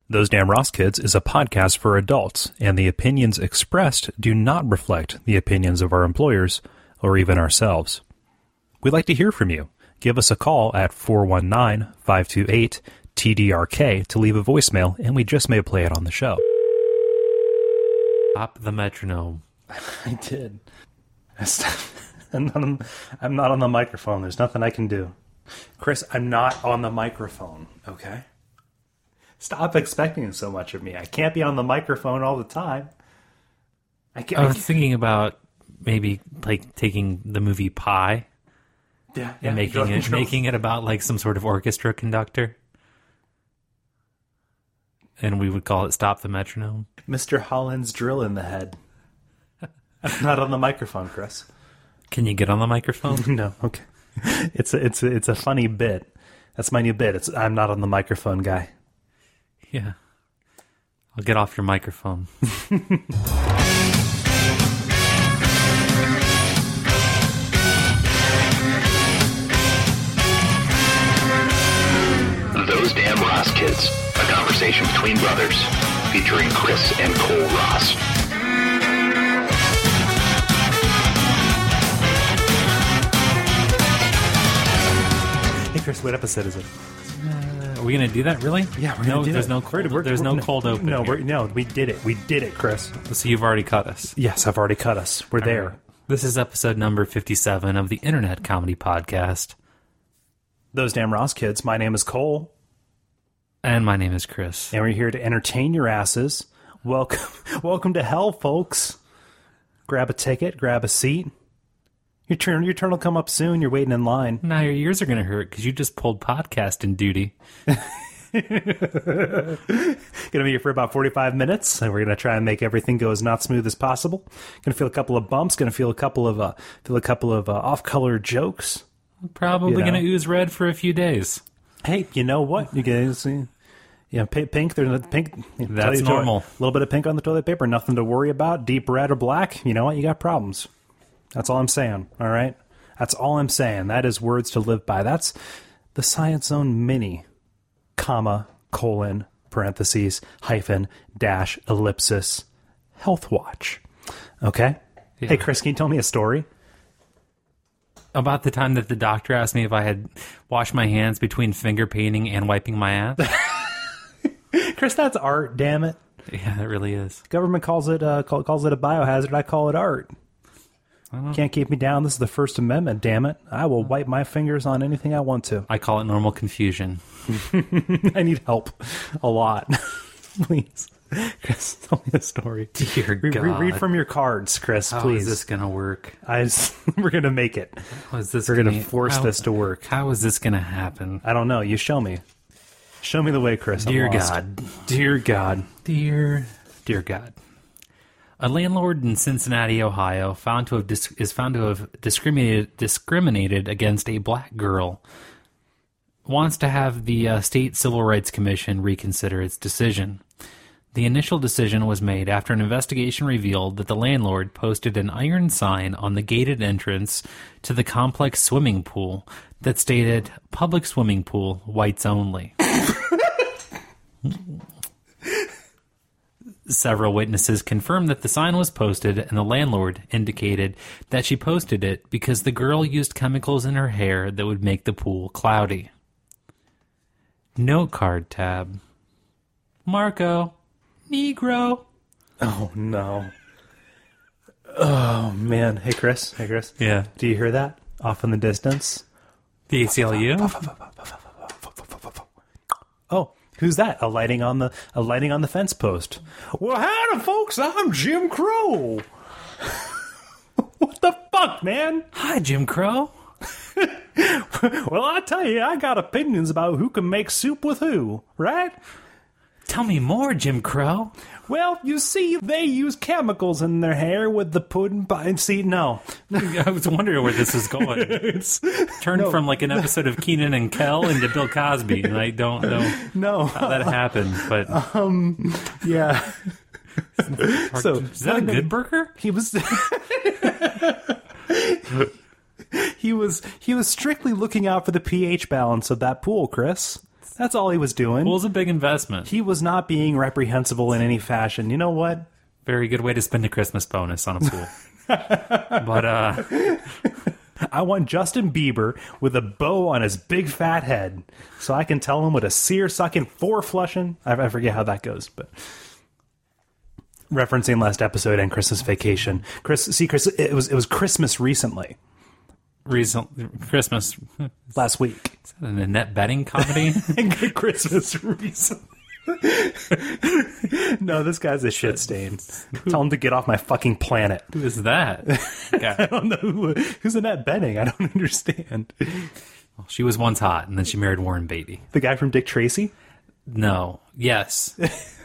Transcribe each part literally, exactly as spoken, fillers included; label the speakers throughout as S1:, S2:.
S1: Those Damn Ross Kids is a podcast for adults, and the opinions expressed do not reflect the opinions of our employers or even ourselves. We'd like to hear from you. Give us a call at four one nine, five two eight, T D R K to leave a voicemail, and we just may play it on the show.
S2: Stop the metronome.
S1: I did. I'm not, on, I'm not on the microphone. There's nothing I can do. Chris, I'm not on the microphone, okay? Stop expecting so much of me. I can't be on the microphone all the time. I, can't,
S2: I was thinking about maybe like taking the movie Pi
S1: yeah, yeah,
S2: and making it making it about like some sort of orchestra conductor. And we would call it Stop the Metronome.
S1: Mister Holland's drill in the head. I'm not on the microphone, Chris.
S2: Can you get on the microphone?
S1: No, okay. It's a, it's a, it's a funny bit. That's my new bit. It's I'm not on the microphone guy.
S2: Yeah. I'll get off your microphone.
S3: Those Damn Ross Kids, a conversation between brothers, featuring Chris and Cole Ross.
S1: Hey Chris, what episode is it?
S2: Uh, are we going to do that, really?
S1: Yeah, we're
S2: no,
S1: gonna do
S2: there's
S1: it.
S2: no cold,
S1: we're,
S2: there's
S1: we're,
S2: no cold open.
S1: No,
S2: here.
S1: we're, no, we did it. We did it, Chris.
S2: So you've already cut us.
S1: Yes, I've already cut us. We're
S2: All
S1: there.
S2: right. This is episode number fifty-seven of the Internet Comedy Podcast.
S1: Those Damn Ross Kids. My name is Cole.
S2: And my name is Chris.
S1: And we're here to entertain your asses. Welcome welcome to hell, folks. Grab a ticket, grab a seat. Your turn your turn will come up soon. You're waiting in line.
S2: Now your ears are going to hurt because you just pulled podcasting duty.
S1: Gonna be here for about forty-five minutes, and we're gonna try and make everything go as not smooth as possible. Gonna feel a couple of bumps. Gonna feel a couple of uh, feel a couple of uh, off-color jokes.
S2: Probably
S1: You know.
S2: going to ooze red for a few days.
S1: Hey, you know what? You guys see? Yeah, pink. pink there's a pink.
S2: That's normal.
S1: A little bit of pink on the toilet paper. Nothing to worry about. Deep red or black. You know what? You got problems. That's all I'm saying. All right. That's all I'm saying. That is words to live by. That's the Science Zone Mini, comma, colon, parentheses, hyphen, dash, ellipsis, Health Watch. Okay?
S2: Yeah.
S1: Hey, Chris, can you tell me a story?
S2: About the time that the doctor asked me if I had washed my hands between finger painting and wiping my ass.
S1: Chris, that's art, damn it.
S2: Yeah, it really is.
S1: Government calls it uh, call, calls it a biohazard. I call it art. Can't keep me down. This is the First Amendment, damn it. I will wipe my fingers on anything I want to.
S2: I call it normal confusion.
S1: I need help a lot. Please. Chris, tell me a story.
S2: Dear
S1: Re-
S2: God.
S1: re- read from your cards, Chris,
S2: How
S1: please.
S2: is this going to work?
S1: I just, we're going to make it.
S2: How is this
S1: We're going
S2: gonna,
S1: to force
S2: how,
S1: this to work.
S2: How is this going to happen?
S1: I don't know. You show me. Show me the way, Chris. I'm
S2: Dear
S1: lost.
S2: God.
S1: Dear God.
S2: Dear, dear God. A landlord in Cincinnati, Ohio, found to have dis- is found to have discriminated discriminated against a black girl. Wants to have the uh, State Civil Rights Commission reconsider its decision. The initial decision was made after an investigation revealed that the landlord posted an iron sign on the gated entrance to the complex swimming pool that stated, "Public swimming pool, whites only." Several witnesses confirmed that the sign was posted, and the landlord indicated that she posted it because the girl used chemicals in her hair that would make the pool cloudy. Note card tab. Marco. Negro.
S1: Oh, no. Oh, man. Hey, Chris. Hey, Chris.
S2: Yeah.
S1: Do you hear that? Off in the distance?
S2: The A C L U?
S1: Oh, who's that? A lighting on the a lighting on the fence post. Well, howdy, folks. I'm Jim Crow. What the fuck, man?
S2: Hi, Jim Crow.
S1: Well, I tell you, I got opinions about who can make soup with who, right?
S2: Tell me more, Jim Crow.
S1: Well, you see, they use chemicals in their hair with the pudding pie. See, no.
S2: I was wondering where this is going.
S1: It's,
S2: Turned
S1: no.
S2: from like an episode of Keenan and Kel into Bill Cosby, and I don't know
S1: No.
S2: how that happened, but
S1: Um, yeah. So,
S2: is that a good burger?
S1: He was... he was he was strictly looking out for the pH balance of that pool, Chris. That's all he was doing.
S2: Pool's a big investment.
S1: He was not being reprehensible in any fashion. You know what?
S2: Very good way to spend a Christmas bonus on a pool. But, uh...
S1: I want Justin Bieber with a bow on his big fat head so I can tell him what a sear-sucking, four-flushing... I, I forget how that goes, but... Referencing last episode and Christmas Vacation. Chris, see, Chris, it was it was Christmas recently.
S2: Recent Christmas...
S1: Last week.
S2: Is that an Annette Bening comedy?
S1: Christmas recently. No, this guy's a shit stain. Tell him to get off my fucking planet.
S2: Who is that?
S1: I don't know who, who's Annette Bening. I don't understand.
S2: Well, she was once hot, and then she married Warren Beatty.
S1: The guy from Dick Tracy?
S2: No. Yes.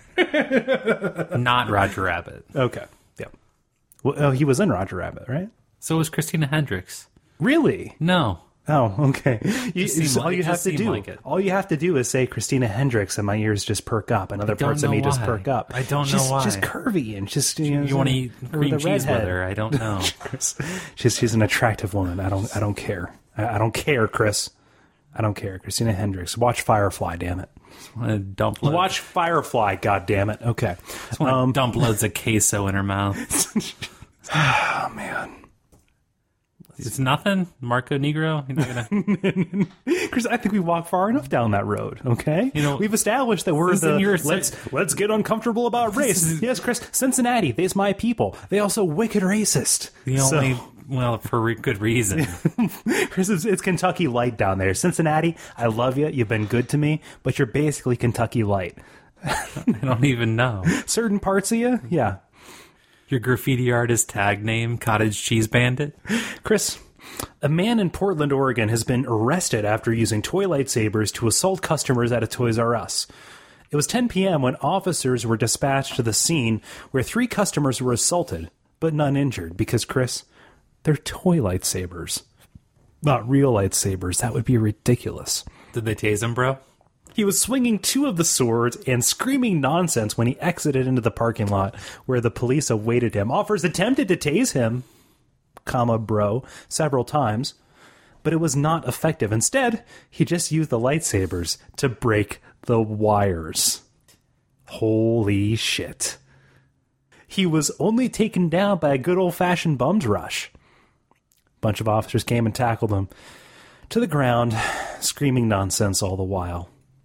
S2: Not Roger Rabbit.
S1: Okay. Yeah. Well, oh, he was in Roger Rabbit, right?
S2: So was Christina Hendricks.
S1: Really?
S2: No.
S1: Oh, okay. You,
S2: seemed
S1: all
S2: like-
S1: you
S2: it
S1: have
S2: just
S1: to
S2: seemed
S1: do,
S2: like it.
S1: all you have to do is say Christina Hendricks, and my ears just perk up, and other
S2: don't
S1: parts of
S2: know
S1: me just
S2: why.
S1: perk up.
S2: I don't know
S1: she's,
S2: why.
S1: She's curvy and just you, know,
S2: You want to eat
S1: with
S2: cream
S1: a
S2: cheese
S1: redhead.
S2: with her? I don't know.
S1: she's she's an attractive woman. I don't I don't care. I, I don't care, Chris. I don't care. Christina Hendricks. Watch Firefly. Damn it.
S2: Just want to dump loads.
S1: Watch Firefly. God damn it. Okay.
S2: Just want to
S1: Um,
S2: dump loads of queso in her mouth.
S1: oh man.
S2: It's nothing. Marco Negro. You're not gonna.
S1: Chris, I think we walked far enough down that road. Okay,
S2: You know,
S1: we've established that we're
S2: this
S1: the
S2: isn't your-
S1: let's let's get uncomfortable about race.
S2: is-
S1: Yes, Chris, Cincinnati, they's my people. They also wicked racist.
S2: The
S1: So-
S2: only well for re- good reason.
S1: Chris, it's, it's Kentucky Light down there. Cincinnati, I love you. You've been good to me, but you're basically Kentucky Light.
S2: I don't even know.
S1: Certain parts of you, yeah.
S2: Your graffiti artist tag name, Cottage Cheese Bandit.
S1: Chris, a man in Portland, Oregon has been arrested after using toy lightsabers to assault customers at a Toys R Us. It was ten p.m. when officers were dispatched to the scene where three customers were assaulted, but none injured because, Chris, they're toy lightsabers. Not real lightsabers. That would be ridiculous.
S2: Did they tase him, bro?
S1: He was swinging two of the swords and screaming nonsense when he exited into the parking lot where the police awaited him. Officers attempted to tase him, comma, bro, several times, but it was not effective. Instead, he just used the lightsabers to break the wires. Holy shit. He was only taken down by a good old-fashioned bums rush. A bunch of officers came and tackled him to the ground, screaming nonsense all the while.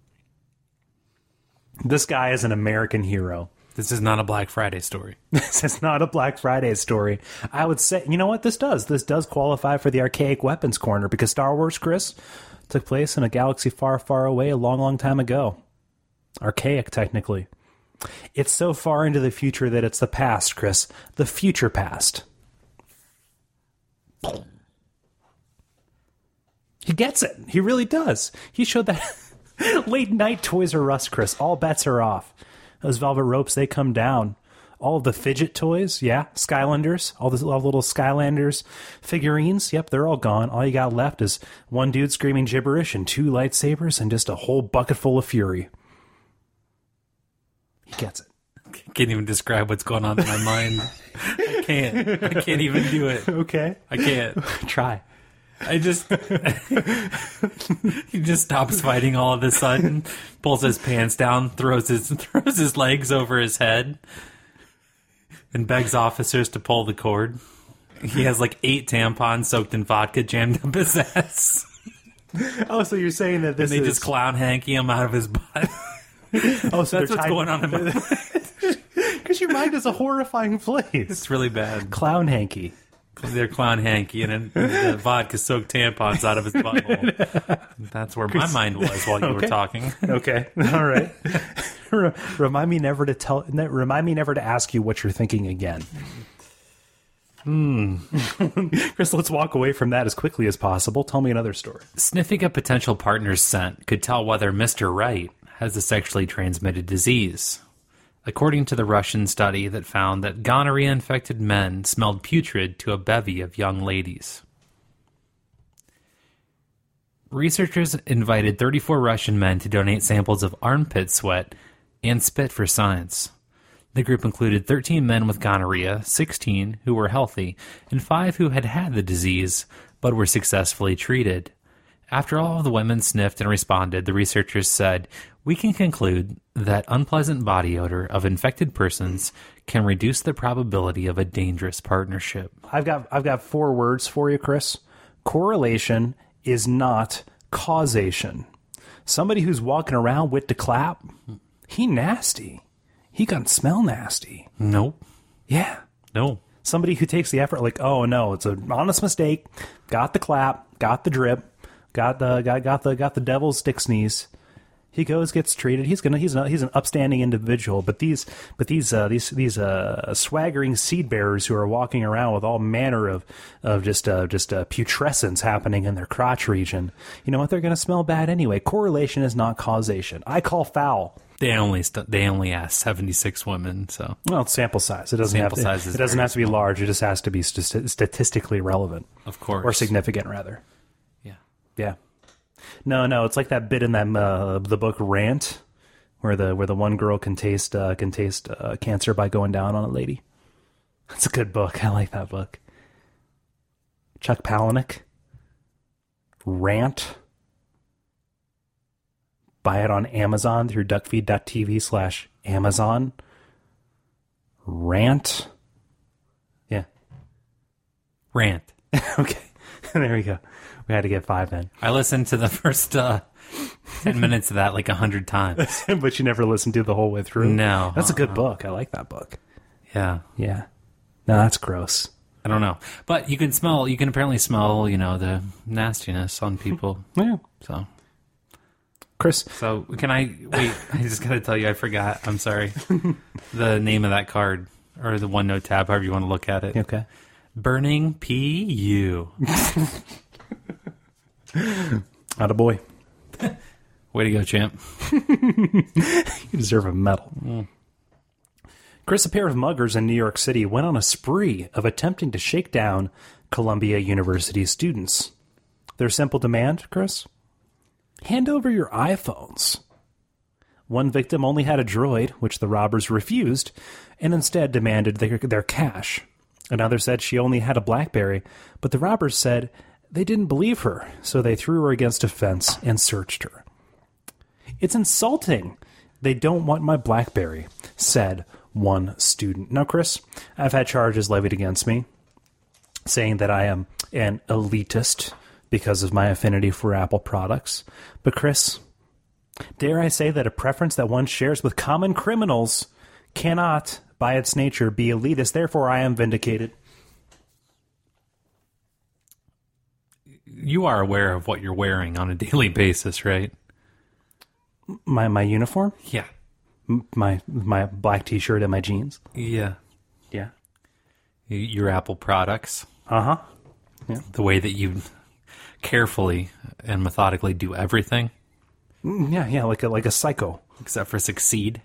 S1: This guy is an American hero.
S2: This is not a Black Friday story.
S1: This is not a Black Friday story. I would say, you know what this does? This does qualify for the archaic weapons corner because Star Wars, Chris, took place in a galaxy far, far away a long, long time ago. Archaic, technically. It's so far into the future that it's the past, Chris. The future past. He gets it. He really does. He showed that late night Toys R Us, Chris. All bets are off. Those velvet ropes, they come down. All of the fidget toys, yeah, Skylanders, all the all the little Skylanders figurines, yep, they're all gone. All you got left is one dude screaming gibberish and two lightsabers and just a whole bucket full of fury. He gets it.
S2: Can't even describe what's going on in my mind. I can't. I can't even do it.
S1: Okay.
S2: I can't.
S1: Try.
S2: I just he just stops fighting all of a sudden, pulls his pants down, throws his throws his legs over his head, and begs officers to pull the cord. He has like eight tampons soaked in vodka jammed up his ass.
S1: Oh, so you're saying that this
S2: And they
S1: is...
S2: just clown hanky him out of his butt.
S1: Oh, so
S2: That's what's going on in my mind.
S1: Because your mind is a horrifying place.
S2: It's really bad.
S1: Clown hanky.
S2: They're clown hanky and the vodka soaked tampons out of his butthole. That's where my mind was while you
S1: Okay.
S2: were talking.
S1: Okay, all right. Re- remind me never to tell. ne- Remind me never to ask you what you're thinking again. Hmm. Chris, let's walk away from that as quickly as possible. Tell me another story.
S2: Sniffing a potential partner's scent could tell whether Mister Right has a sexually transmitted disease. According to the Russian study that found that gonorrhea-infected men smelled putrid to a bevy of young ladies. Researchers invited thirty-four Russian men to donate samples of armpit sweat and spit for science. The group included thirteen men with gonorrhea, sixteen who were healthy, and five who had had the disease but were successfully treated. After all of the women sniffed and responded, the researchers said, "We can conclude that unpleasant body odor of infected persons can reduce the probability of a dangerous partnership."
S1: I've got I've got four words for you, Chris. Correlation is not causation. Somebody who's walking around with the clap, he nasty. He can smell nasty.
S2: Nope.
S1: Yeah.
S2: No.
S1: Somebody who takes the effort, like, oh no, it's an honest mistake. Got the clap, got the drip, got the got got the got the devil's stick sneeze. He goes, gets treated. He's gonna. He's not. He's an upstanding individual. But these, but these, uh, these, these uh, swaggering seed bearers who are walking around with all manner of, of just, uh, just uh, putrescence happening in their crotch region. You know what? They're gonna smell bad anyway. Correlation is not causation. I call foul.
S2: They only st- they only asked seventy-six women, so
S1: Well, it's sample size. It doesn't
S2: Sample
S1: have to.
S2: size is
S1: It doesn't
S2: very
S1: have to be large. It just has to be st- statistically relevant
S2: of course.
S1: or significant, rather.
S2: Yeah.
S1: Yeah. No, no, it's like that bit in that uh, the book Rant, where the where the one girl can taste uh, can taste uh, cancer by going down on a lady. That's a good book. I like that book. Chuck Palahniuk. Rant. Buy it on Amazon through duckfeed.tv slash Amazon. Rant. Yeah.
S2: Rant.
S1: Okay. There we go. We had to get five in.
S2: I listened to the first uh, ten minutes of that like a hundred times.
S1: But you never listened to it the whole way through?
S2: No.
S1: That's a good
S2: uh-uh.
S1: book. I like that book.
S2: Yeah.
S1: Yeah. No, that's gross.
S2: I don't know. But you can smell, you can apparently smell, you know, the nastiness on people.
S1: Yeah.
S2: So,
S1: Chris.
S2: so can I, wait, I just got to tell you, I forgot. I'm sorry. The name of that card, or the OneNote tab, however you want to look at it.
S1: Okay.
S2: Burning P U.
S1: Attaboy.
S2: Way to go, champ.
S1: You deserve a medal. Mm. Chris, a pair of muggers in New York City went on a spree of attempting to shake down Columbia University students. Their simple demand, Chris? Hand over your iPhones. One victim only had a Droid, which the robbers refused, and instead demanded their, their cash. Another said she only had a BlackBerry, but the robbers said they didn't believe her, so they threw her against a fence and searched her. It's insulting. They don't want my BlackBerry, said one student. Now, Chris, I've had charges levied against me saying that I am an elitist because of my affinity for Apple products. But, Chris, dare I say that a preference that one shares with common criminals cannot, by its nature, be elitist. Therefore, I am vindicated.
S2: You are aware of what you're wearing on a daily basis, right?
S1: My my uniform?
S2: Yeah.
S1: M- My my black T-shirt and my jeans?
S2: Yeah.
S1: Yeah.
S2: Y- Your Apple products.
S1: Uh-huh.
S2: The way that you carefully and methodically do everything.
S1: Mm, Yeah, yeah, like a, like a psycho.
S2: Except for succeed.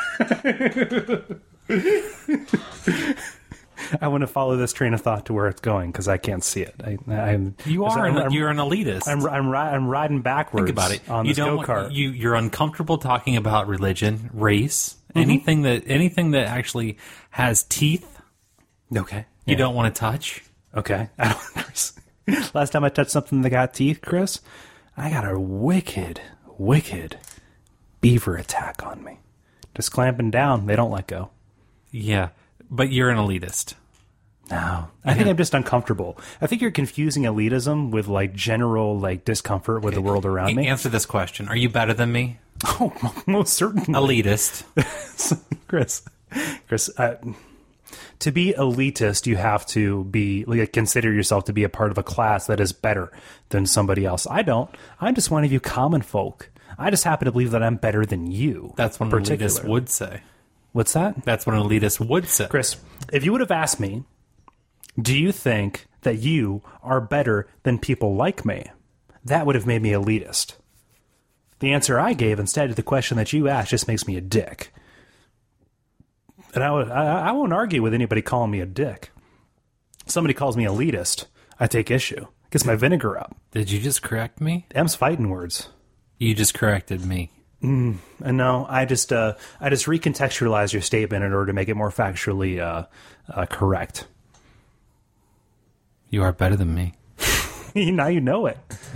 S1: I want to follow this train of thought to where it's going because I can't see it. I, I'm,
S2: You are
S1: I'm,
S2: an,
S1: I'm,
S2: you're an elitist.
S1: I'm, I'm, ri- I'm riding backwards.
S2: Think about it.
S1: on
S2: you
S1: this
S2: don't
S1: go-kart.
S2: you you're uncomfortable talking about religion, race, anything that anything that actually has teeth.
S1: Okay.
S2: You
S1: Yeah.
S2: don't want to touch.
S1: Okay. I don't, Chris. Last time I touched something that got teeth, Chris, I got a wicked, wicked beaver attack on me. Just clamping down. They don't let go.
S2: Yeah, but you're an elitist.
S1: No. I think I'm just uncomfortable. I think you're confusing elitism with like general like discomfort with the world around
S2: A-
S1: me.
S2: Answer this question: are you better than me?
S1: Oh, most certainly.
S2: Elitist.
S1: Chris, Chris, uh, to be elitist, you have to be like consider yourself to be a part of a class that is better than somebody else. I don't. I'm just one of you common folk. I just happen to believe that I'm better than you.
S2: That's what an
S1: particular.
S2: elitist would say.
S1: What's that?
S2: That's what an elitist would say.
S1: Chris, if you would have asked me, do you think that you are better than people like me? That would have made me elitist. The answer I gave instead to the question that you asked just makes me a dick. And I, would, I, I won't argue with anybody calling me a dick. If somebody calls me elitist, I take issue. Gets my vinegar up.
S2: Did you just correct me?
S1: M's fighting words.
S2: You just corrected me.
S1: Mm, and no, I just uh, I just recontextualized your statement in order to make it more factually uh, uh, correct.
S2: You are better than me.
S1: Now you know it.
S2: Yeah.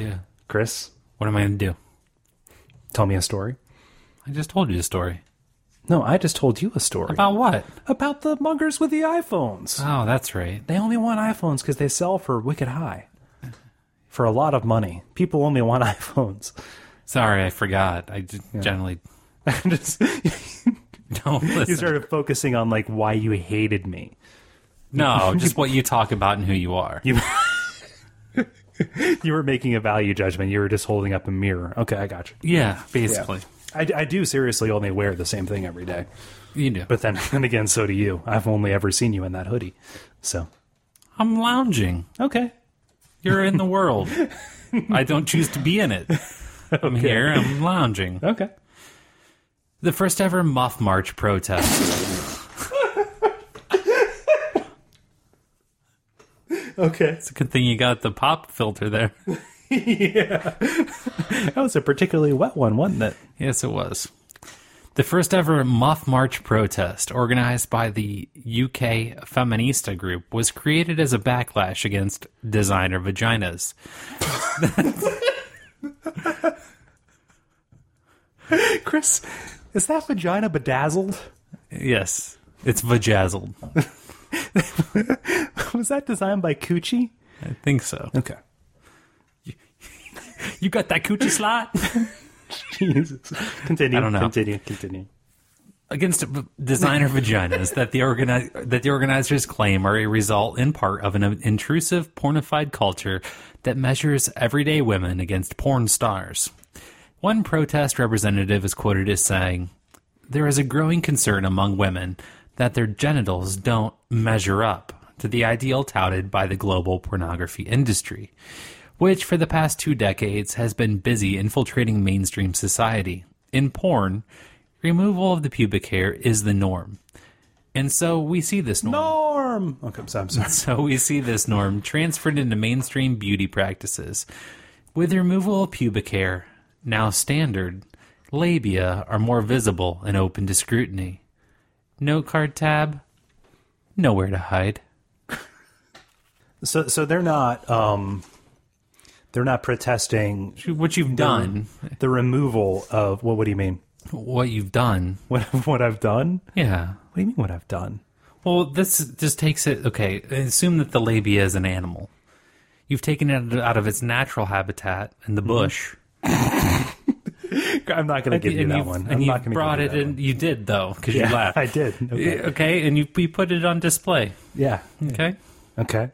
S1: Chris,
S2: What am I going to do?
S1: tell me a story.
S2: I just told you the story.
S1: No, I just told you a story.
S2: About what?
S1: About the muggers with the iPhones.
S2: Oh, that's right.
S1: They only want iPhones because they sell for wicked high. For a lot of money. People only want iPhones.
S2: Sorry, I forgot. I just generally
S1: Just,
S2: don't listen.
S1: you started focusing on like why you hated me.
S2: No, just what you talk about and who you are.
S1: You you were making a value judgment. You were just holding up a mirror. Okay, I got you.
S2: Yeah, basically.
S1: I, I do seriously only wear the same thing every day.
S2: You do.
S1: But then, and again, so do you. I've only ever seen you in that hoodie. So,
S2: I'm lounging.
S1: okay.
S2: You're in the world. I don't choose to be in it. I'm here. I'm lounging.
S1: Okay.
S2: The first ever Muff March protest.
S1: Okay.
S2: It's a good thing you got the pop filter there.
S1: Yeah. That was a particularly wet one, wasn't it?
S2: Yes, it was. The first ever Muff March protest, organized by the U K Feminista group, was created as a backlash against designer vaginas.
S1: Chris, is that vagina bedazzled?
S2: Yes, it's vajazzled.
S1: Was that designed by Coochie?
S2: I think so.
S1: Okay.
S2: You got that coochie slot?
S1: Jesus. Continue.
S2: I don't know.
S1: Continue. Continue.
S2: Against designer vaginas that the organi- that the organizers claim are a result, in part, of an intrusive, pornified culture that measures everyday women against porn stars. One protest representative is quoted as saying, "There is a growing concern among women that their genitals don't measure up to the ideal touted by the global pornography industry, which for the past two decades has been busy infiltrating mainstream society. In porn, removal of the pubic hair is the norm. And so we see this norm.
S1: Norm! Okay, I'm sorry. I'm sorry.
S2: So we see this norm transferred into mainstream beauty practices. With removal of pubic hair, now standard, labia are more visible and open to scrutiny. Note card tab, nowhere to hide."
S1: So, so they're not, um, they're not protesting
S2: What you've done,
S1: the removal of, what, what do you mean?
S2: what you've done.
S1: What, what I've done?
S2: Yeah.
S1: What do you mean what I've done?
S2: Well, this just takes it, okay, assume that the labia is an animal. You've taken it out of its natural habitat in the bush.
S1: I'm not going to give you
S2: and
S1: that
S2: you've-
S1: one.
S2: And
S1: I'm
S2: you
S1: not going to
S2: brought
S1: give
S2: it
S1: you that
S2: in.
S1: one.
S2: You did, though, because
S1: Yeah,
S2: you laughed.
S1: I did. Okay.
S2: Okay, and you, you put it on display.
S1: Yeah.
S2: Okay?
S1: Okay.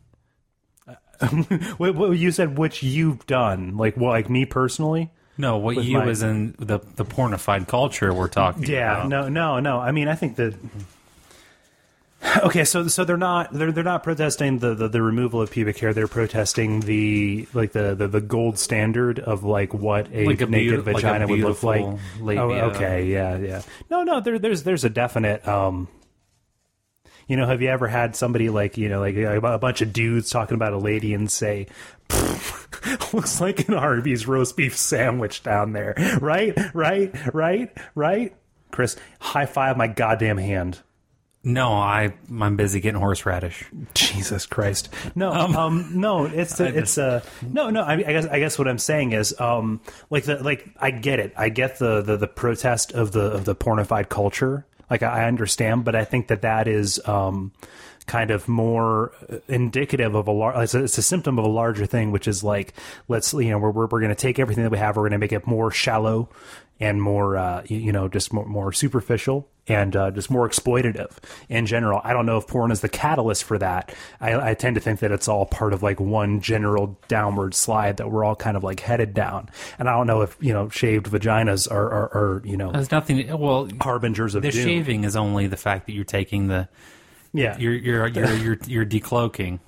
S1: Okay. Wait, what, you said which you've done, like what, like me personally?
S2: No, what
S1: With
S2: you
S1: my-
S2: as in the, the pornified culture we're talking
S1: Yeah.
S2: about.
S1: No. No. No. I mean, I think that. Okay, so so they're not they're they're not protesting the, the, the removal of pubic hair. They're protesting the like the, the, the gold standard of like what a,
S2: Like a
S1: naked
S2: beauti- like a
S1: vagina would look like.
S2: beautiful labia.
S1: Oh, okay, yeah, yeah. No, no, there, there's there's a definite. Um, you know, have you ever had somebody like you know like a, a bunch of dudes talking about a lady and say, "Looks like an Arby's roast beef sandwich down there," right, right, right, right? Chris, high five my goddamn hand.
S2: No, I, I'm busy getting horseradish.
S1: Jesus Christ! No, um, um no, it's a, it's a no, no. I, I guess I guess what I'm saying is, um, like the like I get it. I get the, the, the protest of the of the pornified culture. Like I understand, but I think that that is um, kind of more indicative of a large. It's, it's a symptom of a larger thing, which is like let's you know we're we're, we're going to take everything that we have, we're going to make it more shallow and more uh, you, you know just more, more superficial. And uh, just more exploitative in general. I don't know if porn is the catalyst for that. I, I tend to think that it's all part of like one general downward slide that we're all kind of like headed down. And I don't know if you know shaved vaginas are, are, are you know
S2: There's nothing. Well,
S1: harbingers of
S2: the
S1: doom.
S2: shaving is only the fact that you're taking the.
S1: Yeah,
S2: You're you're you're you're, you're decloaking.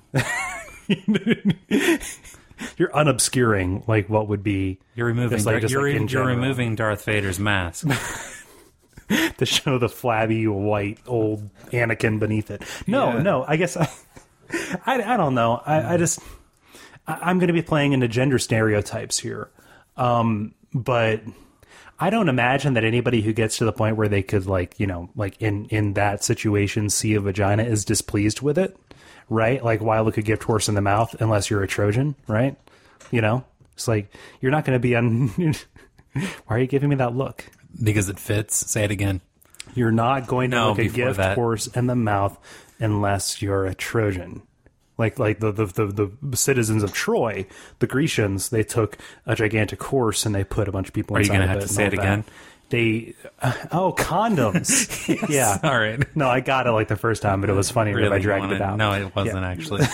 S1: you're unobscuring like what would be
S2: You're removing.
S1: just like, just
S2: you're
S1: like in
S2: you're
S1: general.
S2: removing Darth Vader's mask.
S1: to show the flabby white old Anakin beneath it. No,
S2: Yeah.
S1: no. I guess I, I, I don't know. I, I just I, I'm going to be playing into gender stereotypes here, um, but I don't imagine that anybody who gets to the point where they could like you know like in in that situation see a vagina is displeased with it, right? Like why look a gift horse in the mouth unless you're a Trojan, right? You know. It's like, you're not going to be on... Why are you giving me that look?
S2: Because it fits. Say it again.
S1: You're not going to
S2: No,
S1: look a
S2: before
S1: gift
S2: that.
S1: horse in the mouth unless you're a Trojan. Like like the, the, the, the citizens of Troy, the Grecians, they took a gigantic horse and they put a bunch of people
S2: Are you
S1: inside
S2: gonna
S1: of
S2: have
S1: it
S2: to
S1: and
S2: say
S1: all
S2: it
S1: that.
S2: again?
S1: They... Uh, oh, condoms. Yeah.
S2: All right.
S1: No, I got it like the first time, but it was funnier if I dragged
S2: wanted-
S1: it out.
S2: No, it wasn't
S1: Yeah.
S2: actually.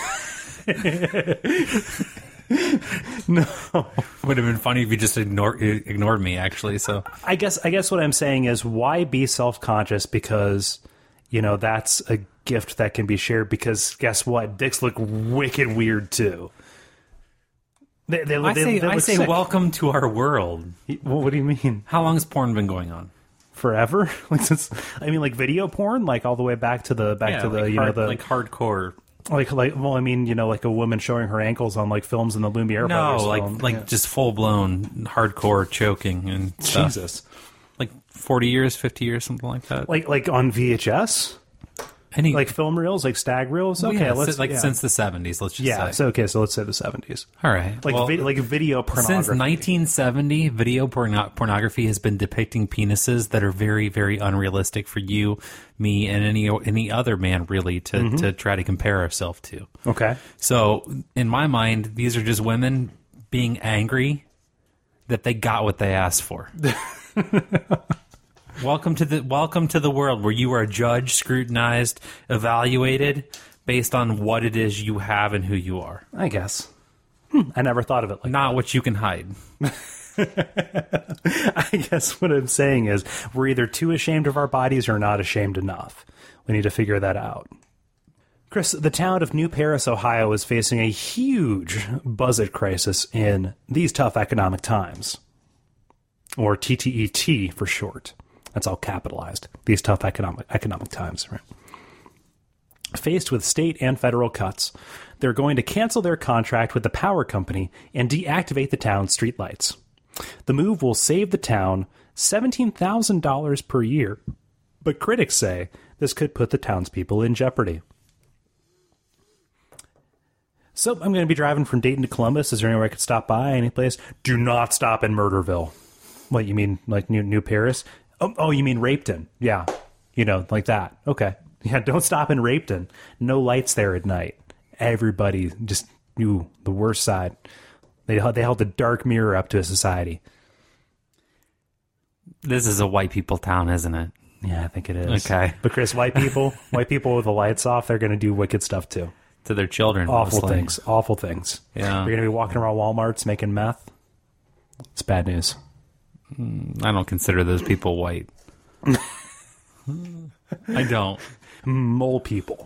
S1: No.
S2: Would have been funny if you just ignore, ignored me, actually. So
S1: I guess I guess what I'm saying is, why be self-conscious? Because, you know, that's a gift that can be shared. Because guess what? Dicks look wicked weird too. They, they,
S2: I
S1: they,
S2: say,
S1: they
S2: I
S1: look
S2: say,
S1: sick.
S2: welcome to our world.
S1: Well, what do you mean?
S2: How long has porn been going on?
S1: Forever? Like since I mean, like video porn, like all the way back to the back
S2: Yeah,
S1: to the
S2: like
S1: you
S2: hard-
S1: know the
S2: like hardcore.
S1: like like well, I mean, you know, like a woman showing her ankles on like films in the Lumiere
S2: No,
S1: Brothers
S2: like
S1: film.
S2: like
S1: Yeah.
S2: just full blown hardcore choking and stuff.
S1: Jesus,
S2: Like forty years, fifty years, something like that.
S1: like like on V H S,
S2: Any
S1: like film reels, like stag reels.
S2: well,
S1: Okay,
S2: yeah,
S1: let's
S2: like
S1: yeah.
S2: since the seventies. Let's just
S1: yeah.
S2: say.
S1: So okay, so let's say the seventies.
S2: All right,
S1: Like
S2: well,
S1: vi- like video pornography.
S2: since nineteen seventy, video porno- pornography has been depicting penises that are very, very unrealistic for you, me, and any any other man really to,
S1: Mm-hmm.
S2: to try to compare ourselves to.
S1: Okay.
S2: So, in my mind, these are just women being angry that they got what they asked for. welcome to the welcome to the world where you are judged, scrutinized, evaluated based on what it is you have and who you are,
S1: I guess. Hmm, I never thought of it like
S2: not what you can hide.
S1: I guess what I'm saying is we're either too ashamed of our bodies or not ashamed enough. We need to figure that out. Chris, the town of New Paris, Ohio is facing a huge budget crisis in these tough economic times. Or T T E T for short. That's all capitalized. These tough economic economic times, right? Faced with state and federal cuts, they're going to cancel their contract with the power company and deactivate the town's streetlights. The move will save the town seventeen thousand dollars per year, but critics say this could put the townspeople in jeopardy. So I'm going to be driving from Dayton to Columbus. Is there anywhere I could stop by? Any place? Do not stop in Murderville. What, you mean like New, New Paris? Oh, oh, you mean Rapeton. Yeah. You know, like that. Okay. Yeah, don't stop in Rapeton. No lights there at night. Everybody just knew the worst side. They, they held a dark mirror up to a society.
S2: This is a white people town, isn't it?
S1: Yeah, I think it is.
S2: Okay.
S1: But Chris, white people, white people with the lights off, they're going to do wicked stuff too.
S2: To their children,
S1: Awful
S2: mostly.
S1: things. Awful things.
S2: Yeah.
S1: You're going to be walking around Walmarts making meth. It's bad news.
S2: I don't consider those people white. I don't.
S1: Mole people.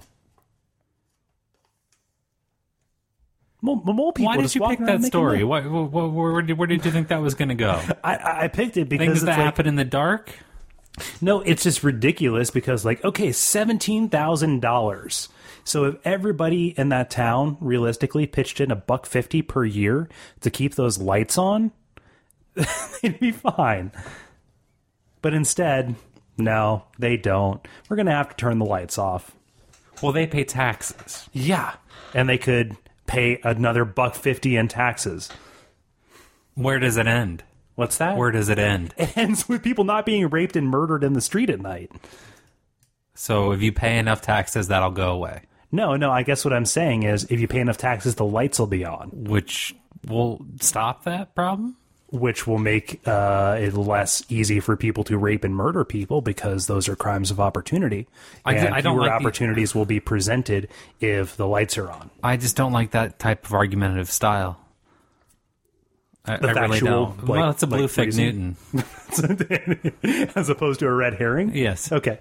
S1: Mole, mole people.
S2: Why did
S1: just
S2: you
S1: walking
S2: pick
S1: around
S2: that
S1: making
S2: story?
S1: meth.
S2: Why, wh- wh- where, did, where did you think that was going to go?
S1: I- I, I picked it because
S2: Things
S1: it's
S2: that
S1: like,
S2: happen in the dark?
S1: no, it's just ridiculous because, like, okay, seventeen thousand dollars. So if everybody in that town realistically pitched in a buck fifty per year to keep those lights on, they'd be fine. But instead, no, they don't. We're going to have to turn the lights off.
S2: Well, they pay taxes.
S1: Yeah. And they could pay another buck fifty in taxes.
S2: Where does it end?
S1: What's that?
S2: Where does it end?
S1: It ends with people not being raped and murdered in the street at night.
S2: So if you pay enough taxes, that'll go away,
S1: No, no, I guess what I'm saying is if you pay enough taxes, the lights will be on,
S2: which will stop that problem.
S1: which will make uh, it less easy for people to rape and murder people because those are crimes of opportunity.
S2: I
S1: And
S2: d- I don't
S1: fewer
S2: like the-
S1: opportunities will be presented if the lights are on.
S2: I just don't like that type of argumentative style. I,
S1: The
S2: I really
S1: factual,
S2: don't.
S1: like-
S2: well, it's a blue
S1: like
S2: fig
S1: reason?
S2: Newton.
S1: As opposed to a red herring?
S2: Yes.
S1: Okay.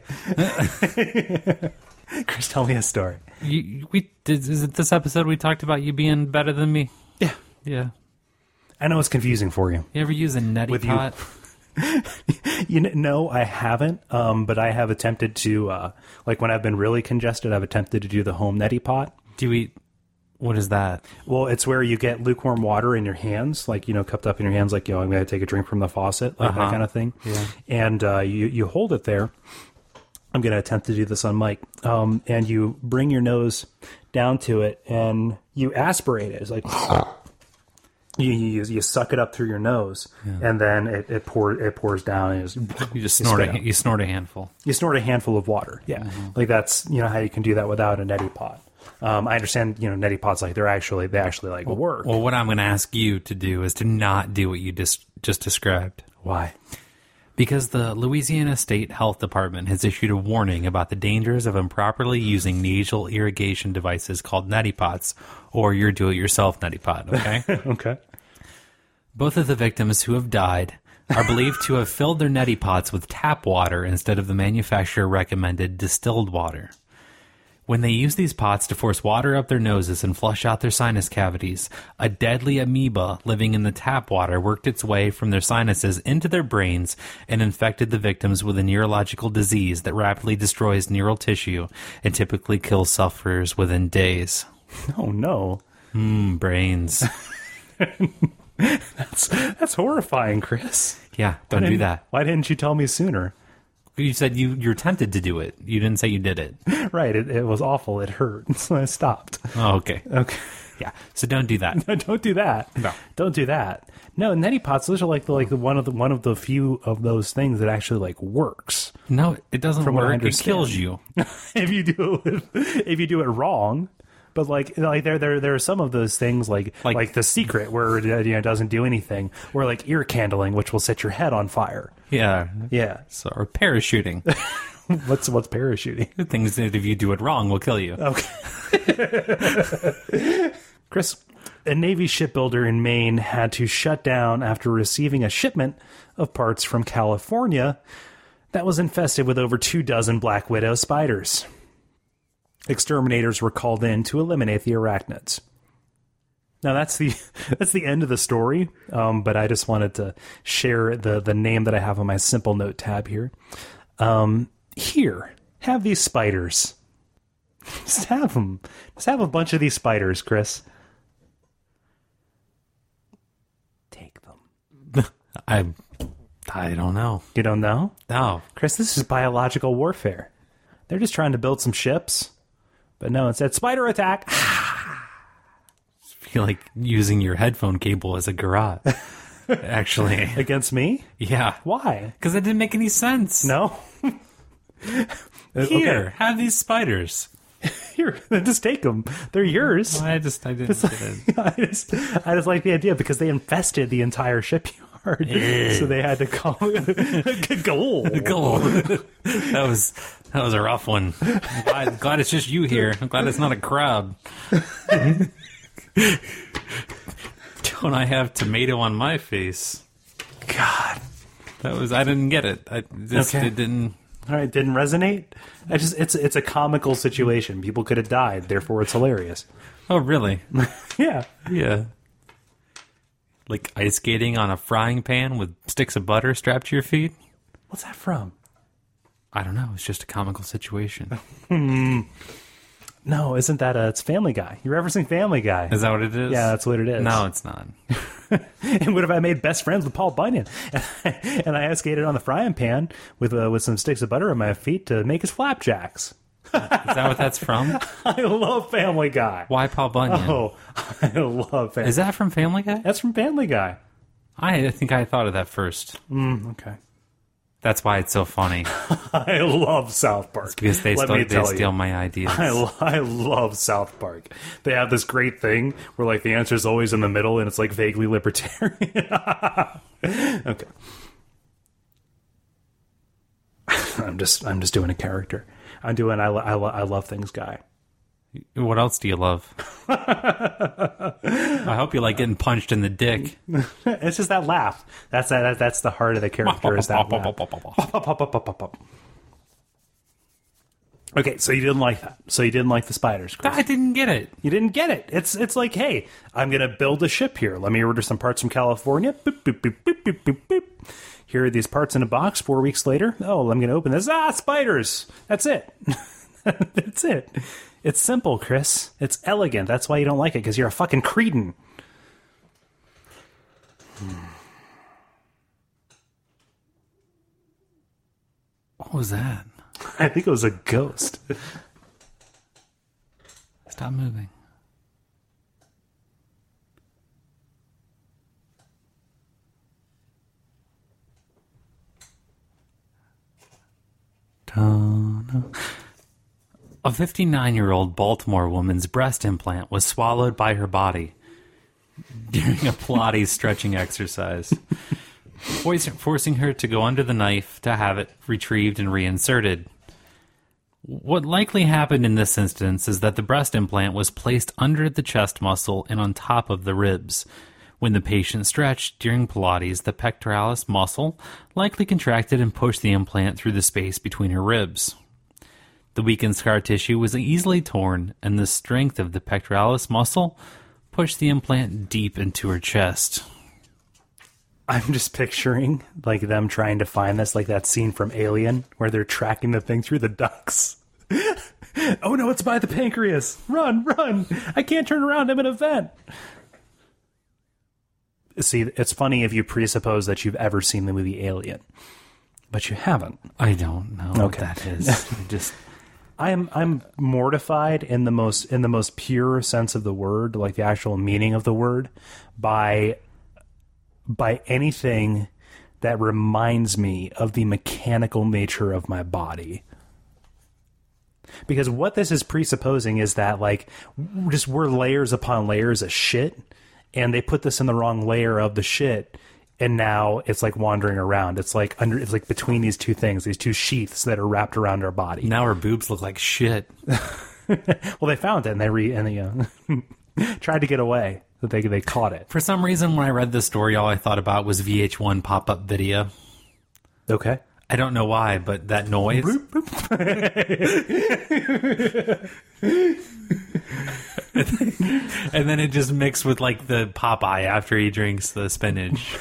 S1: Chris, tell me a story.
S2: You, we did, is it this episode we talked about you being better than me?
S1: Yeah.
S2: Yeah.
S1: I know it's confusing for you.
S2: You ever use a neti
S1: With you.
S2: pot?
S1: You know, no, I haven't. Um, but I have attempted to, uh, like when I've been really congested, I've attempted to do the home neti pot.
S2: Do you eat? What is that?
S1: Well, it's where you get lukewarm water in your hands, like, you know, cupped up in your hands, like, you know, I'm going to take a drink from the faucet, like
S2: Uh-huh.
S1: that kind of thing.
S2: Yeah.
S1: And uh, you, you hold it there. I'm going to attempt to do this on mic. Um, and you bring your nose down to it and you aspirate it. It's like, You, you you suck it up through your nose, yeah. and then it it, pour, it pours down. And you just,
S2: you just snort a, you snort a handful.
S1: You snort a handful of water. Yeah, mm-hmm. Like that's you know how you can do that without a neti pot. Um, I understand you know neti pots like they're actually they actually like
S2: well,
S1: work.
S2: Well, what I'm going to ask you to do is to not do what you just just described.
S1: Why?
S2: Because the Louisiana State Health Department has issued a warning about the dangers of improperly using nasal irrigation devices called neti pots, or your do-it-yourself neti pot, okay?
S1: Okay.
S2: Both of the victims who have died are believed to have filled their neti pots with tap water instead of the manufacturer-recommended distilled water. When they used these pots to force water up their noses and flush out their sinus cavities, a deadly amoeba living in the tap water worked its way from their sinuses into their brains and infected the victims with a neurological disease that rapidly destroys neural tissue and typically kills sufferers within days.
S1: Oh, no.
S2: Mmm, brains.
S1: that's that's horrifying, Chris.
S2: Yeah, don't do that.
S1: Why didn't you tell me sooner?
S2: You said you, you're tempted to do it. You didn't say you did it.
S1: Right. It, it was awful. It hurt. So I stopped.
S2: Oh, okay.
S1: Okay.
S2: Yeah. So don't do that.
S1: No, don't do that.
S2: No.
S1: Don't do that. No, neti pots, those are like the like the one of the one of the few of those things that actually like works.
S2: No, it doesn't
S1: From what I
S2: work. It
S1: understand.
S2: kills you.
S1: if you do it if you do it wrong. But like, like there, there, there are some of those things like, like, like The Secret, where it you know, doesn't do anything, or like ear candling, which will set your head on fire.
S2: Yeah,
S1: yeah.
S2: So, or parachuting.
S1: what's what's parachuting?
S2: Things that if you do it wrong will kill you.
S1: Okay. Chris, a Navy shipbuilder in Maine had to shut down after receiving a shipment of parts from California that was infested with over two dozen black widow spiders. Exterminators were called in to eliminate the arachnids. Now that's the that's the end of the story, um, but I just wanted to share the, the name that I have on my simple note tab here. Um, here, have these spiders. Just have them. Just have a bunch of these spiders, Chris. Take them.
S2: I I don't know.
S1: You don't know?
S2: No.
S1: Chris, this is biological warfare. They're just trying to build some ships. But no, it said spider attack.
S2: I feel like using your headphone cable as a garrote. Actually.
S1: Against me?
S2: Yeah.
S1: Why?
S2: Because it didn't make any sense.
S1: No.
S2: Here,
S1: Okay.
S2: have these spiders.
S1: Here, just take them. They're yours.
S2: Well, I just, I didn't get it.
S1: I just, I just like the idea because they infested the entire shipyard, so they had to call it goal.
S2: Goal. That was that was a rough one. I'm glad, glad it's just you here. I'm glad it's not a crowd. Don't I have tomato on my face?
S1: God,
S2: that was I didn't get it. I just
S1: Okay.
S2: it didn't.
S1: All right, didn't resonate. I just it's it's a comical situation. People could have died, therefore it's hilarious.
S2: Oh, really?
S1: Yeah.
S2: Yeah. Like ice skating on a frying pan with sticks of butter strapped to your feet?
S1: What's that from?
S2: I don't know. It's just a comical situation.
S1: No, isn't that a, it's Family Guy. You're referencing Family Guy.
S2: Is that what it is?
S1: Yeah, that's what it is.
S2: No, it's not.
S1: And what if I made best friends with Paul Bunyan? And I, and I ice skated on the frying pan with uh, with some sticks of butter on my feet to make his flapjacks.
S2: Is that what that's from?
S1: I love Family Guy.
S2: Why Paul Bunyan?
S1: Oh, I love Family
S2: Is that from Family Guy?
S1: That's from Family Guy.
S2: I think I thought of that first.
S1: Mm, okay.
S2: That's why it's so funny.
S1: I love South Park.
S2: Because they,
S1: Let
S2: stole,
S1: me
S2: they
S1: tell
S2: steal
S1: you.
S2: my ideas.
S1: I, lo- I love South Park. They have this great thing where like the answer is always in the middle and it's like vaguely libertarian. Okay. I'm just I'm just doing a character. I'm doing I, lo- I, lo- I love things guy.
S2: What else do you love? I hope you like getting punched in the dick.
S1: It's just that laugh. That's that, that's the heart of the character is that laugh. Okay, so you didn't like that. So you didn't like the spiders, Chris.
S2: I didn't get it.
S1: You didn't get it. It's it's like, hey, I'm gonna build a ship here. Let me order some parts from California. Boop, boop, boop, boop, boop, boop, boop. Here are these parts in a box. Four weeks later, oh, I'm gonna open this. Ah, spiders. That's it. That's it. It's simple, Chris. It's elegant. That's why you don't like it, because you're a fucking cretin.
S2: What was that?
S1: I think it was a ghost.
S2: Stop moving. Madonna. A fifty-nine-year-old Baltimore woman's breast implant was swallowed by her body during a Pilates stretching exercise, forcing her to go under the knife to have it retrieved and reinserted. What likely happened in this instance is that the breast implant was placed under the chest muscle and on top of the ribs. When the patient stretched during Pilates, the pectoralis muscle likely contracted and pushed the implant through the space between her ribs. The weakened scar tissue was easily torn, and the strength of the pectoralis muscle pushed the implant deep into her chest.
S1: I'm just picturing like them trying to find this, like that scene from Alien where they're tracking the thing through the ducts. Oh no, it's by the pancreas. Run, run. I can't turn around. I'm in a vent. See, it's funny if you presuppose that you've ever seen the movie Alien, but you haven't.
S2: I don't know
S1: Okay.
S2: what that is. I just
S1: I'm I'm mortified in the most in the most pure sense of the word, like the actual meaning of the word, by by anything that reminds me of the mechanical nature of my body. Because what this is presupposing is that like just we're layers upon layers of shit, and they put this in the wrong layer of the shit, and now it's like wandering around. It's like under it's like between these two things, these two sheaths that are wrapped around our body.
S2: now her boobs look like shit.
S1: Well, they found it and they re and they uh, tried to get away. That they they caught it.
S2: For some reason, when I read this story, all I thought about was V H one pop-up video.
S1: Okay.
S2: I don't know why, but that noise. And then it just mixed with like the Popeye after he drinks the spinach.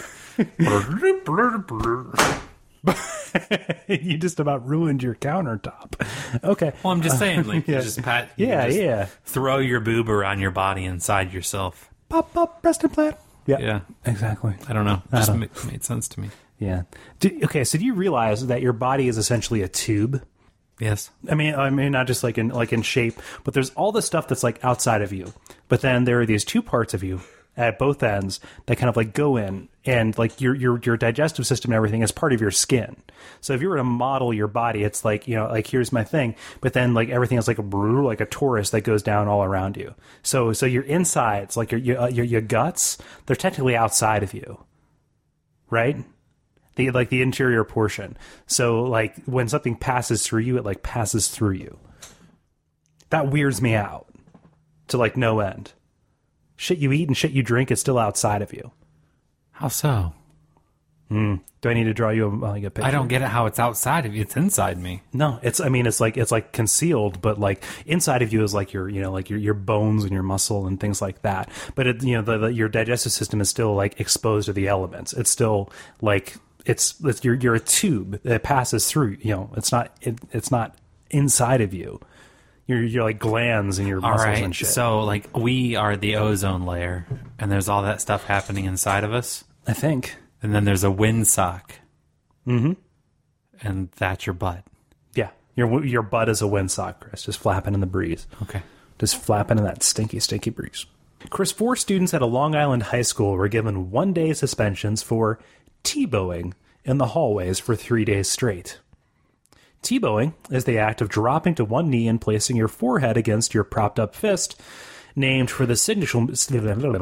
S1: You just about ruined your countertop. Okay.
S2: Well, I'm just saying, like,
S1: Yeah.
S2: you just pat, you
S1: Yeah,
S2: just
S1: yeah.
S2: throw your boob around your body inside yourself.
S1: Pop up breast implant. Yeah.
S2: Yeah,
S1: Exactly.
S2: I don't know. Just
S1: don't-
S2: ma- made sense to me.
S1: Yeah. Do, okay. So do you realize that your body is essentially a tube?
S2: Yes.
S1: I mean, I mean, not just like in like in shape, but there's all the stuff that's like outside of you. But then there are these two parts of you at both ends that kind of like go in, and like your your your digestive system and everything is part of your skin. So if you were to model your body, it's like, you know, like here's my thing, but then like everything is like a brew, like a torus that goes down all around you. So so your insides, like your your uh, your, your guts, they're technically outside of you, right? The like the interior portion. So like when something passes through you, it like passes through you. That weirds me out to like no end. Shit you eat and shit you drink is still outside of you.
S2: How so?
S1: Do I need to draw you a, like a picture?
S2: I don't get it. How it's outside of you? It's inside me.
S1: No, it's. I mean, it's like it's like concealed, but like inside of you is like your, you know, like your your bones and your muscle and things like that. But it, you know, the, the, your digestive system is still like exposed to the elements. It's still like it's, it's you're you're a tube that passes through. You know, it's not it, it's not inside of you. You're you're like glands and your
S2: All
S1: muscles
S2: right.
S1: and shit.
S2: So, like, we are the ozone layer, and there's all that stuff happening inside of us.
S1: I think.
S2: And then there's a windsock. Mm-hmm. And that's your butt.
S1: Yeah, your your butt is a windsock, Chris, just flapping in the breeze.
S2: Okay.
S1: Just flapping in that stinky, stinky breeze. Chris, four students at a Long Island high school were given one-day suspensions for Tebowing in the hallways for three days straight. Tebowing is the act of dropping to one knee and placing your forehead against your propped-up fist, named for the signature signature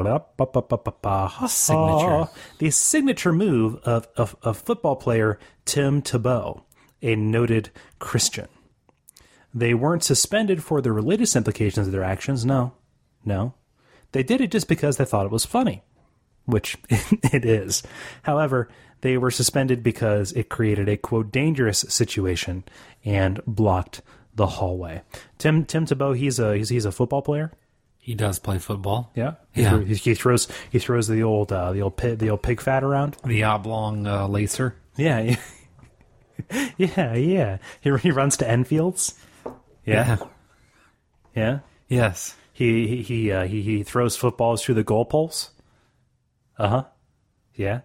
S1: the signature move of, of, of football player Tim Tebow, a noted Christian. They weren't suspended for the religious implications of their actions. No, no. They did it just because they thought it was funny, which it is. However, they were suspended because it created a, quote, dangerous situation and blocked the hallway. Tim Tim Tebow, he's a he's, he's a football player.
S2: He does play football.
S1: Yeah, he,
S2: Yeah.
S1: throw- he, he throws he throws the old uh, the old pig, the old pig fat around.
S2: The oblong uh, lacer.
S1: Yeah, yeah, yeah, yeah. He he runs to Enfields. Yeah, yeah.
S2: Yes.
S1: He he he uh, he, he throws footballs through the goalposts. Uh huh. Yeah,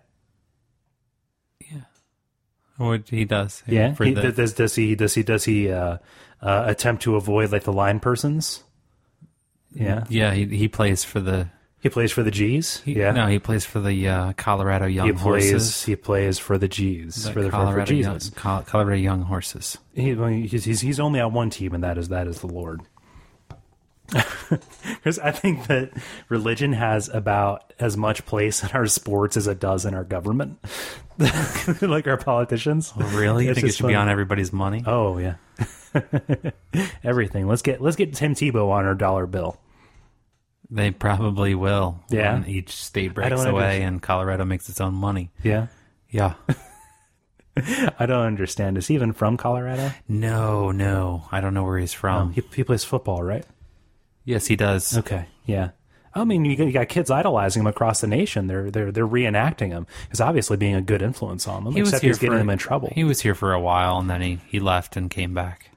S2: What he does.
S1: yeah.
S2: For
S1: He,
S2: the,
S1: does does he does he does he uh, uh, attempt to avoid like the line persons? Yeah,
S2: yeah, he, he plays for the
S1: He plays for the G's.
S2: He,
S1: yeah.
S2: No, he plays for the uh, Colorado Young
S1: He plays.
S2: Horses.
S1: He plays for the G's.
S2: The
S1: for the
S2: Colorado,
S1: for
S2: Young,
S1: Jesus.
S2: Col- Colorado Young Horses.
S1: He, well, he's, he's he's only on one team, and that is that is the Lord. Because I think that religion has about as much place in our sports as it does in our government, like our politicians.
S2: Oh, really? You
S1: It's
S2: think it
S1: just
S2: should
S1: fun.
S2: be on everybody's money?
S1: Oh yeah, everything. Let's get let's get Tim Tebow on our dollar bill.
S2: They probably will.
S1: Yeah.
S2: When each state
S1: I
S2: breaks
S1: don't
S2: away
S1: understand.
S2: and Colorado makes its own money.
S1: Yeah,
S2: Yeah.
S1: I don't understand. Is he even from Colorado?
S2: No, no. I don't know where he's from.
S1: Um, he, he plays football, right?
S2: Yes, he does.
S1: Okay, yeah. I mean, you got, you got kids idolizing him across the nation. They're they're they're reenacting him. He's obviously being a good influence on them.
S2: He was
S1: except
S2: here
S1: he's getting
S2: for,
S1: them in trouble.
S2: He was here for a while, and then he, he left and came back.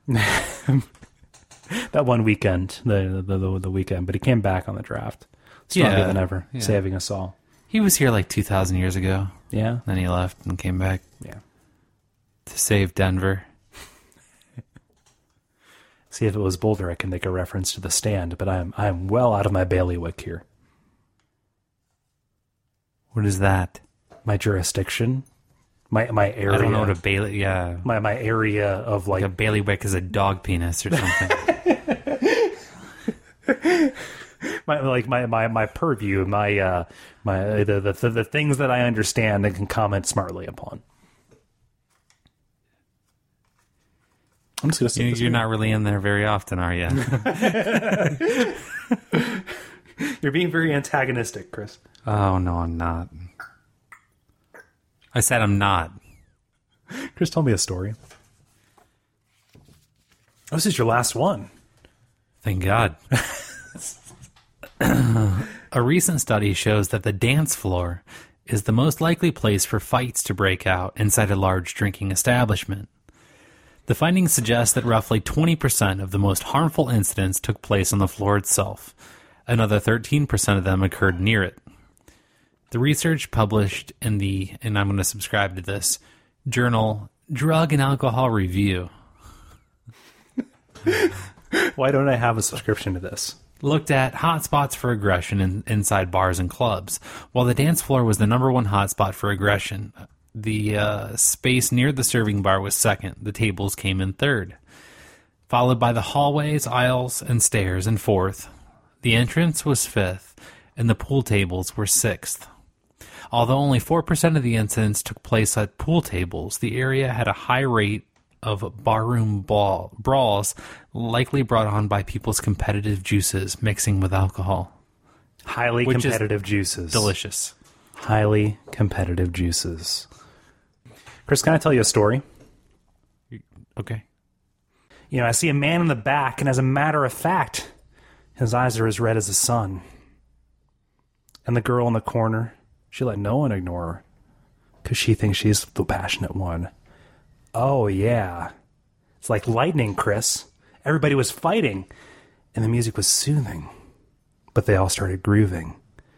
S1: That one weekend, the, the the the weekend, but he came back on the draft, stronger
S2: Yeah,
S1: than ever,
S2: yeah.
S1: saving us all.
S2: He was here like two thousand years ago.
S1: Yeah,
S2: Then he left and came back
S1: yeah.
S2: to save Denver.
S1: See, if it was Boulder, I can make a reference to the stand, but I'm I'm well out of my bailiwick here.
S2: What is that?
S1: My jurisdiction, my my area.
S2: I don't know what a bailey. Yeah,
S1: my my area of like,
S2: like a bailiwick is a dog penis or something.
S1: my like my, my, my purview, my uh my the, the the things that I understand and can comment smartly upon. I'm just gonna sit
S2: you,
S1: this
S2: you're
S1: way.
S2: not really in there very often, are you?
S1: You're being very antagonistic, Chris.
S2: Oh no, I'm not. I said I'm not.
S1: Chris, tell me a story. Oh, this is your last one.
S2: Thank God. A recent study shows that the dance floor is the most likely place for fights to break out inside a large drinking establishment. The findings suggest that roughly twenty percent of the most harmful incidents took place on the floor itself. Another thirteen percent of them occurred near it. The research published in the, and I'm going to subscribe to this, journal Drug and Alcohol Review,
S1: Why don't I have a subscription to this?
S2: looked at hotspots for aggression in, inside bars and clubs. While the dance floor was the number one hotspot for aggression, the uh, space near the serving bar was second. The tables came in third, followed by the hallways, aisles, and stairs in fourth. The entrance was fifth, and the pool tables were sixth. Although only four percent of the incidents took place at pool tables, the area had a high rate of barroom ball, brawls, likely brought on by people's competitive juices mixing with alcohol.
S1: Highly
S2: Which is
S1: competitive juices.
S2: Delicious.
S1: Highly competitive juices. Chris, can I tell you a story?
S2: Okay.
S1: You know, I see a man in the back, and as a matter of fact, his eyes are as red as the sun. And the girl in the corner, she let no one ignore her, because she thinks she's the passionate one. Oh, yeah. It's like lightning, Chris. Everybody was fighting, and the music was soothing. But they all started grooving.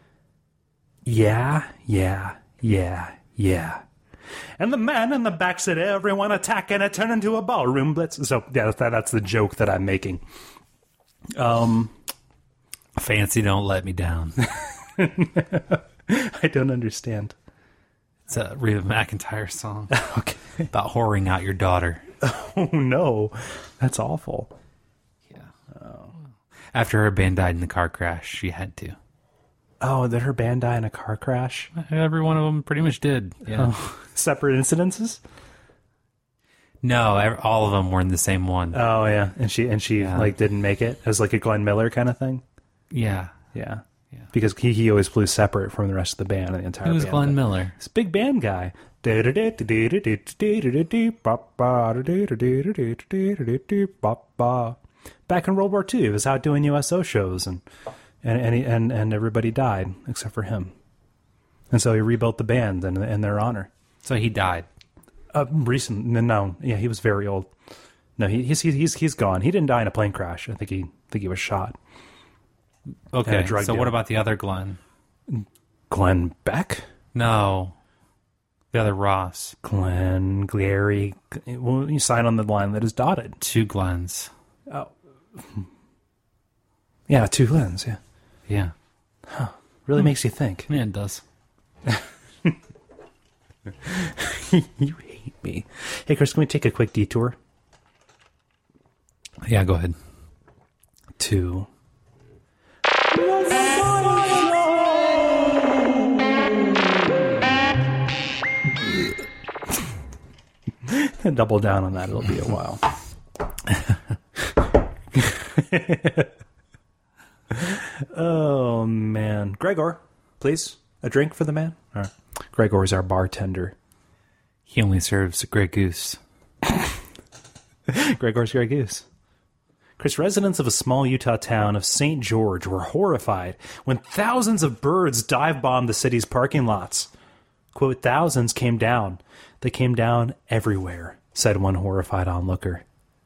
S1: Yeah, yeah, yeah, yeah. And the man in the back said, everyone attack, and it turned into a ballroom blitz. So, yeah, that, that's the joke that I'm making. Um,
S2: Fancy Don't Let Me Down.
S1: I don't understand.
S2: It's a Reba McEntire song
S1: Okay.
S2: about whoring out your daughter.
S1: Oh, no. That's awful.
S2: After her band died in the car crash, she had to.
S1: Oh, did her band die in a car crash?
S2: Every one of them pretty much did. Yeah.
S1: Oh, separate incidences?
S2: No, ev- all of them were in the same one.
S1: Oh, yeah. And she, and she
S2: Yeah.
S1: like, didn't make it as like a Glenn Miller kind of thing?
S2: Yeah.
S1: Yeah.
S2: Yeah.
S1: Because he, he always flew separate from the rest of the band and the entire
S2: Who was
S1: band.
S2: Glenn Miller?
S1: This big band guy. Back in World War Two, he was out doing U S O shows, and and and he, and, and everybody died except for him. And so he rebuilt the band in, in their honor.
S2: So he died.
S1: Uh, recent, no, yeah, he was very old. No, he, he's he's he's gone. He didn't die in a plane crash. I think he I think he was shot.
S2: Okay.
S1: a drug
S2: So
S1: deal.
S2: what about the other Glenn?
S1: Glenn Beck,
S2: No. The other Ross.
S1: Glenn Gary. Well, you sign on the line that is dotted.
S2: Two Glens.
S1: Yeah, two Glens. Yeah.
S2: Yeah.
S1: Really makes you think.
S2: Yeah, it does.
S1: You hate me. Hey, Chris, can we take a quick detour?
S2: Yeah, go ahead.
S1: To... Double down on that. It'll be a while. Oh, man. Gregor, please. A drink for the man? All right. Gregor's our bartender.
S2: He only serves Grey Goose.
S1: Gregor's Grey Goose. Chris, residents of a small Utah town of Saint George were horrified when thousands of birds dive-bombed the city's parking lots. Quote, thousands came down. They came down everywhere, said one horrified onlooker.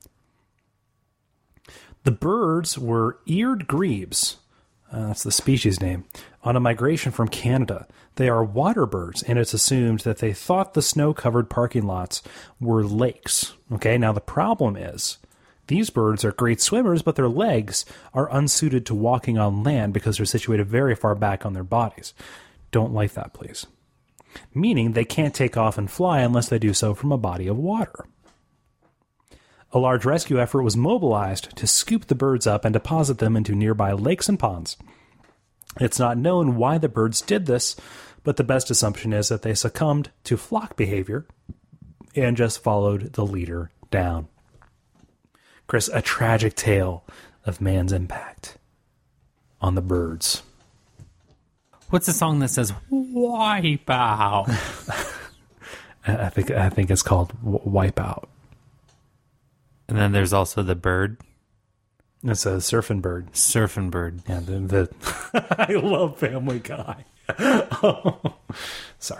S1: The birds were eared grebes, uh, that's the species name, on a migration from Canada. They are water birds, and it's assumed that they thought the snow-covered parking lots were lakes. Okay, now the problem is, these birds are great swimmers, but their legs are unsuited to walking on land because they're situated very far back on their bodies. Don't like that, please. Meaning they can't take off and fly unless they do so from a body of water. A large rescue effort was mobilized to scoop the birds up and deposit them into nearby lakes and ponds. It's not known why the birds did this, but the best assumption is that they succumbed to flock behavior and just followed the leader down. Chris, a tragic tale of man's impact on the birds.
S2: What's the song that says "Wipe Out"?
S1: I think I think it's called "Wipe Out."
S2: And then there's also the bird.
S1: It's a surfing bird.
S2: Surfing bird.
S1: Yeah, the, the I love Family Guy. Oh, sorry.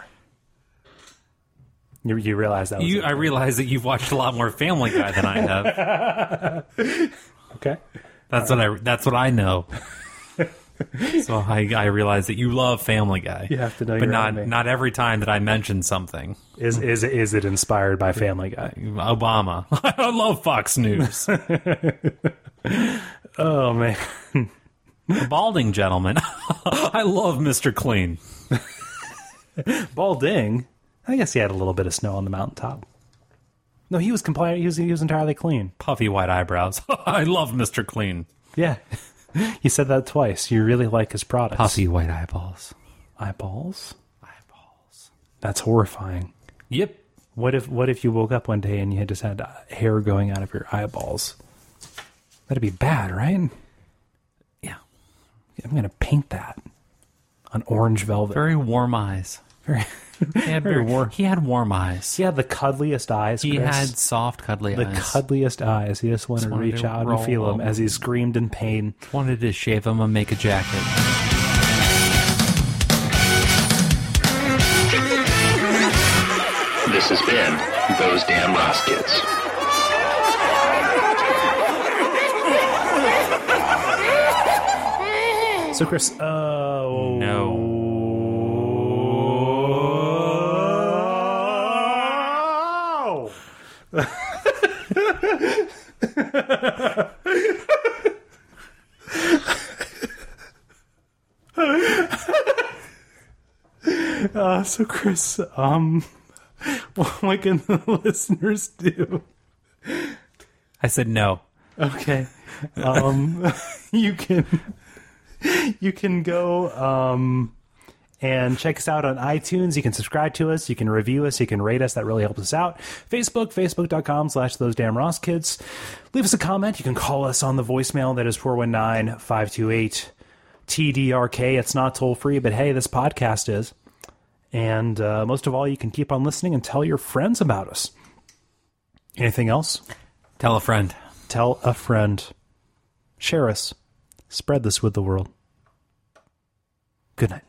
S1: You you realize that was
S2: You,
S1: a-
S2: I realize that you've watched a lot more Family Guy than I have.
S1: okay.
S2: That's what I. That's what I know. So I, I realize that you love Family Guy.
S1: You have to know
S2: but
S1: your
S2: not
S1: enemy.
S2: not every time that I mention something.
S1: Is is is it inspired by Family Guy?
S2: Obama. I love Fox News.
S1: Oh man.
S2: The balding gentleman. I love Mister Clean.
S1: Balding. I guess he had a little bit of snow on the mountaintop. No, he was compliant. He was he was entirely clean.
S2: Puffy white eyebrows. I love Mister Clean.
S1: Yeah. He said that twice. You really like his products.
S2: Puffy white eyeballs.
S1: Eyeballs?
S2: Eyeballs.
S1: That's horrifying.
S2: Yep.
S1: What if what if you woke up one day and you had just had hair going out of your eyeballs? That'd be bad, right?
S2: Yeah.
S1: I'm going to paint that on orange velvet.
S2: Very warm eyes.
S1: Very,
S2: He had
S1: very warm.
S2: He had warm eyes.
S1: He had the cuddliest eyes,
S2: He
S1: Chris.
S2: had soft, cuddly
S1: the
S2: eyes.
S1: cuddliest eyes. He just wanted
S2: Just
S1: to
S2: wanted
S1: reach
S2: to
S1: out and
S2: roll
S1: feel him
S2: them.
S1: as he screamed in pain.
S2: Wanted to shave him and make a jacket.
S3: This has been Those Damn Ross Kids.
S1: So, Chris, oh...
S2: No.
S1: Uh, so, Chris, um, what can the listeners do?
S2: I said no.
S1: Okay, um, you can you can go um, and check us out on iTunes. You can subscribe to us. You can review us. You can rate us. That really helps us out. Facebook, facebook.com slash those damn Ross kids. Leave us a comment. You can call us on the voicemail that is four one nine, five two eight, T D R K. It's not toll free, but hey, this podcast is. And uh, most of all, you can keep on listening and tell your friends about us. Anything else?
S2: Tell a friend.
S1: Tell a friend. Share us. Spread this with the world. Good night.